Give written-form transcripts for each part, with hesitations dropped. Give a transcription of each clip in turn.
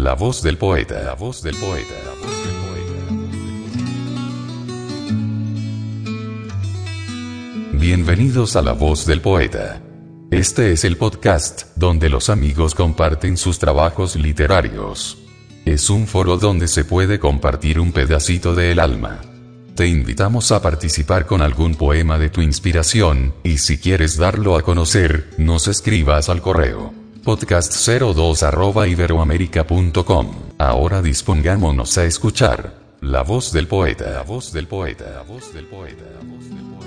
La voz del poeta. La voz del poeta. La voz del poeta. Bienvenidos a La voz del poeta. Este es el podcast donde los amigos comparten sus trabajos literarios. Es un foro donde se puede compartir un pedacito del alma. Te invitamos a participar con algún poema de tu inspiración, y si quieres darlo a conocer, nos escribas al correo podcast02@iberoamerica.com. Ahora dispongámonos a escuchar La voz del poeta. La voz del poeta. La voz del poeta. La voz del poeta.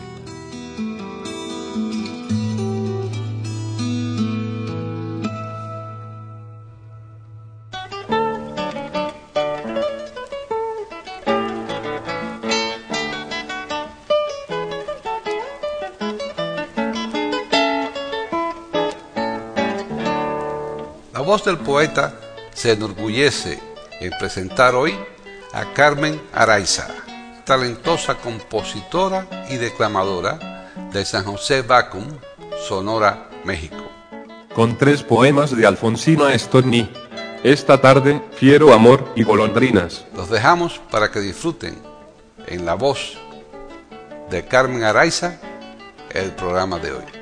La voz del poeta se enorgullece en presentar hoy a Carmen Araiza, talentosa compositora y declamadora de San José Vacum, Sonora, México. Con 3 poemas de Alfonsina Storni. Esta tarde, Fiero amor y golondrinas. Los dejamos para que disfruten en la voz de Carmen Araiza el programa de hoy.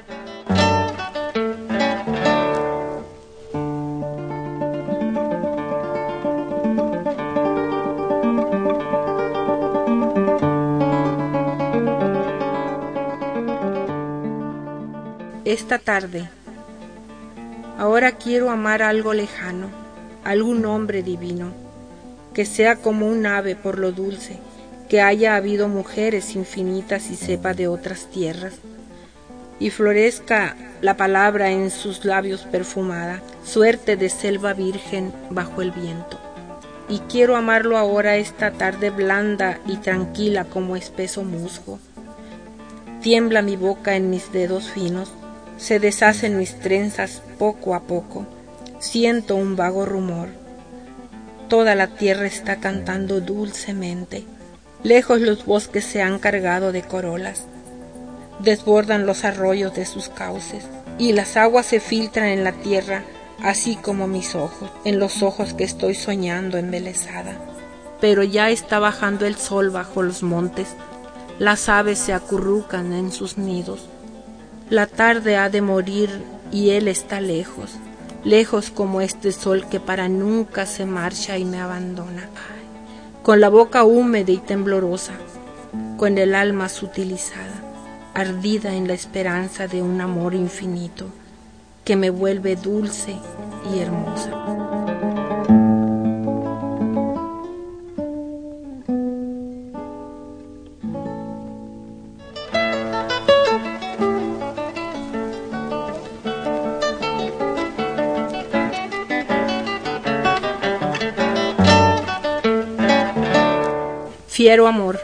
Esta tarde. Ahora quiero amar algo lejano, algún hombre divino, que sea como un ave por lo dulce, que haya habido mujeres infinitas y sepa de otras tierras, y florezca la palabra en sus labios perfumada, suerte de selva virgen bajo el viento. Y quiero amarlo ahora esta tarde blanda y tranquila como espeso musgo. Tiembla mi boca en mis dedos finos, se deshacen mis trenzas poco a poco, siento un vago rumor. Toda la tierra está cantando dulcemente, lejos los bosques se han cargado de corolas, desbordan los arroyos de sus cauces, y las aguas se filtran en la tierra, así como mis ojos, en los ojos que estoy soñando embelesada. Pero ya está bajando el sol bajo los montes, las aves se acurrucan en sus nidos. La tarde ha de morir y él está lejos, lejos como este sol que para nunca se marcha y me abandona. Con la boca húmeda y temblorosa, con el alma sutilizada, ardida en la esperanza de un amor infinito que me vuelve dulce y hermosa. Fiero amor.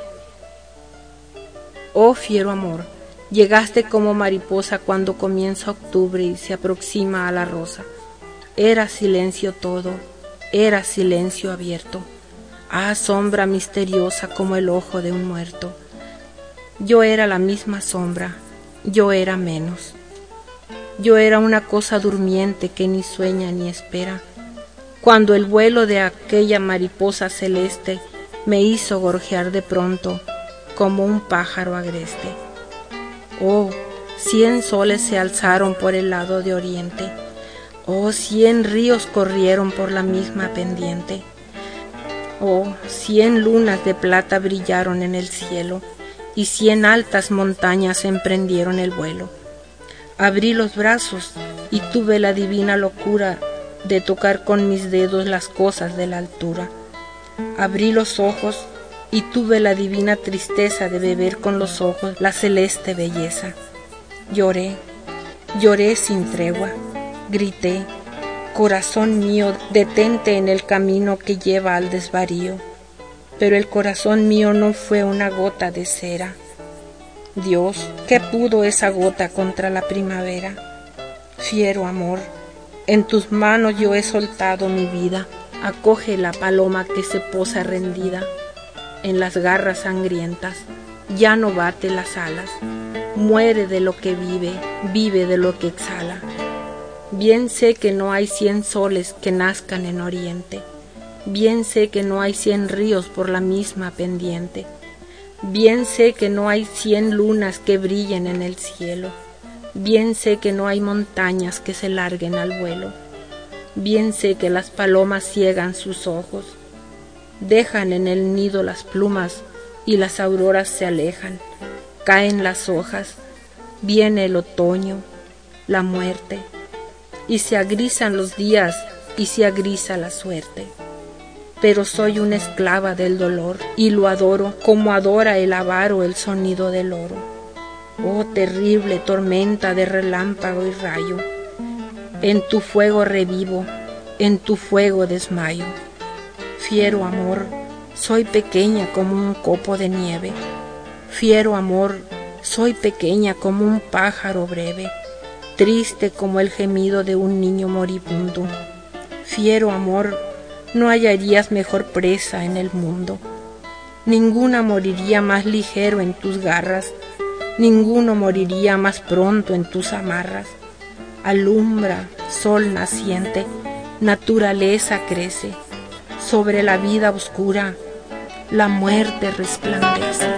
Oh fiero amor, llegaste como mariposa cuando comienza octubre y se aproxima a la rosa. Era silencio todo, era silencio abierto. Ah, sombra misteriosa como el ojo de un muerto. Yo era la misma sombra, yo era menos. Yo era una cosa durmiente que ni sueña ni espera, cuando el vuelo de aquella mariposa celeste me hizo gorjear de pronto como un pájaro agreste. Oh, 100 soles se alzaron por el lado de oriente. Oh, 100 ríos corrieron por la misma pendiente. Oh, 100 lunas de plata brillaron en el cielo, y 100 altas montañas emprendieron el vuelo. Abrí los brazos y tuve la divina locura de tocar con mis dedos las cosas de la altura. Abrí los ojos y tuve la divina tristeza de beber con los ojos la celeste belleza. Lloré, lloré sin tregua, grité, corazón mío, detente en el camino que lleva al desvarío. Pero el corazón mío no fue una gota de cera. Dios, ¿qué pudo esa gota contra la primavera? Fiero amor, en tus manos yo he soltado mi vida. Acoge la paloma que se posa rendida en las garras sangrientas, ya no bate las alas, muere de lo que vive, vive de lo que exhala. Bien sé que no hay 100 soles que nazcan en oriente, Bien sé que no hay 100 ríos por la misma pendiente. Bien sé que no hay 100 lunas que brillen en el cielo. Bien sé que no hay montañas que se larguen al vuelo. Bien sé que las palomas ciegan sus ojos. Dejan en el nido las plumas y las auroras se alejan. Caen las hojas. Viene el otoño, la muerte. Y se agrisan los días y se agrisa la suerte. Pero soy una esclava del dolor y lo adoro como adora el avaro el sonido del oro. Oh terrible tormenta de relámpago y rayo, en tu fuego revivo, en tu fuego desmayo. Fiero amor, soy pequeña como un copo de nieve. Fiero amor, soy pequeña como un pájaro breve, triste como el gemido de un niño moribundo. Fiero amor, no hallarías mejor presa en el mundo. Ninguna moriría más ligero en tus garras, ninguno moriría más pronto en tus amarras. Alumbra, sol naciente, naturaleza crece, sobre la vida oscura, la muerte resplandece.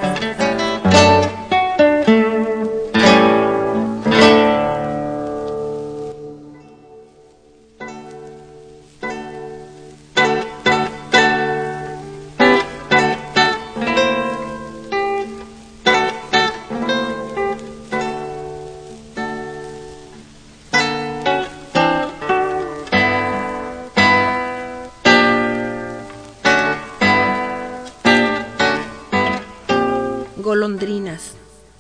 Golondrinas.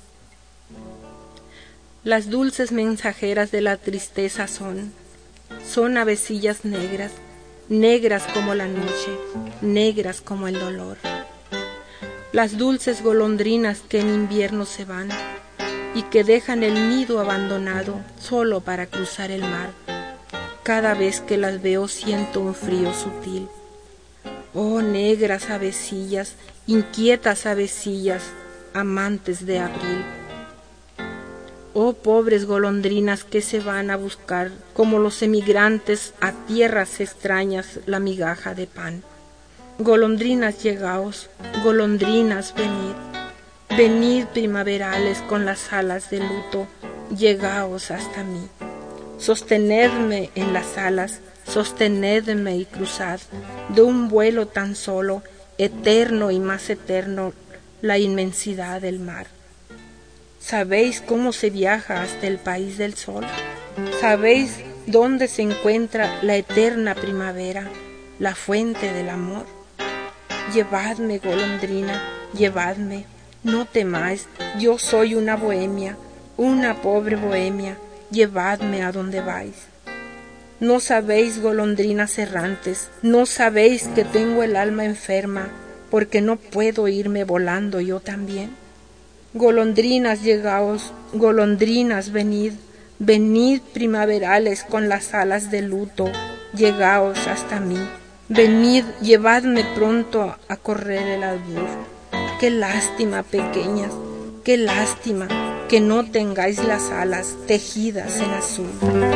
Las dulces mensajeras de la tristeza son avecillas negras, negras como la noche, negras como el dolor. Las dulces golondrinas que en invierno se van y que dejan el nido abandonado solo para cruzar el mar. Cada vez que las veo siento un frío sutil. Oh negras avecillas, inquietas avecillas, amantes de abril. Oh pobres golondrinas que se van a buscar, como los emigrantes a tierras extrañas, la migaja de pan. Golondrinas llegaos, golondrinas venid, venid primaverales con las alas de luto, llegaos hasta mí. Sostenedme en las alas, sostenedme y cruzad de un vuelo tan solo, eterno y más eterno, la inmensidad del mar. ¿Sabéis cómo se viaja hasta el país del sol? ¿Sabéis dónde se encuentra la eterna primavera, la fuente del amor? Llevadme, golondrina, llevadme, no temáis, yo soy una bohemia, una pobre bohemia, llevadme a donde vais. ¿No sabéis, golondrinas errantes, no sabéis que tengo el alma enferma, porque no puedo irme volando yo también? Golondrinas llegaos, golondrinas venid, venid primaverales con las alas de luto, llegaos hasta mí. Venid, llevadme pronto a correr el albur. Qué lástima, pequeñas, qué lástima que no tengáis las alas tejidas en azul.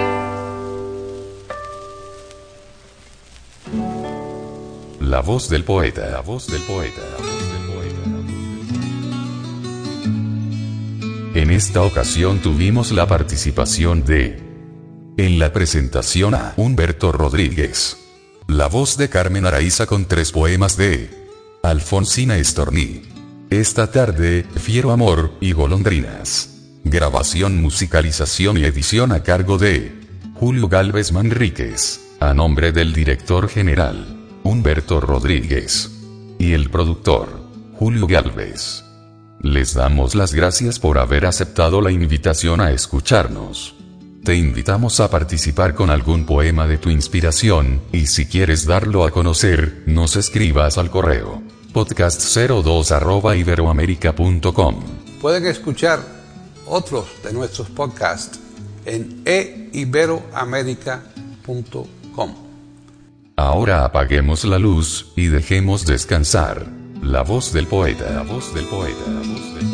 La voz del poeta, la voz del poeta, la voz del poeta. En esta ocasión tuvimos la participación de, en la presentación a Humberto Rodríguez, la voz de Carmen Araiza con 3 poemas de Alfonsina Storni. Esta tarde, Fiero Amor y Golondrinas. Grabación, musicalización y edición a cargo de Julio Gálvez Manríquez, a nombre del director general Humberto Rodríguez y el productor Julio Gálvez. Les damos las gracias por haber aceptado la invitación a escucharnos. Te invitamos a participar con algún poema de tu inspiración, y si quieres darlo a conocer, nos escribas al correo podcast02@iberoamerica.com. Pueden escuchar otros de nuestros podcasts en eiberoamerica.com. Ahora apaguemos la luz y dejemos descansar la voz del poeta, la voz del poeta, la voz del poeta.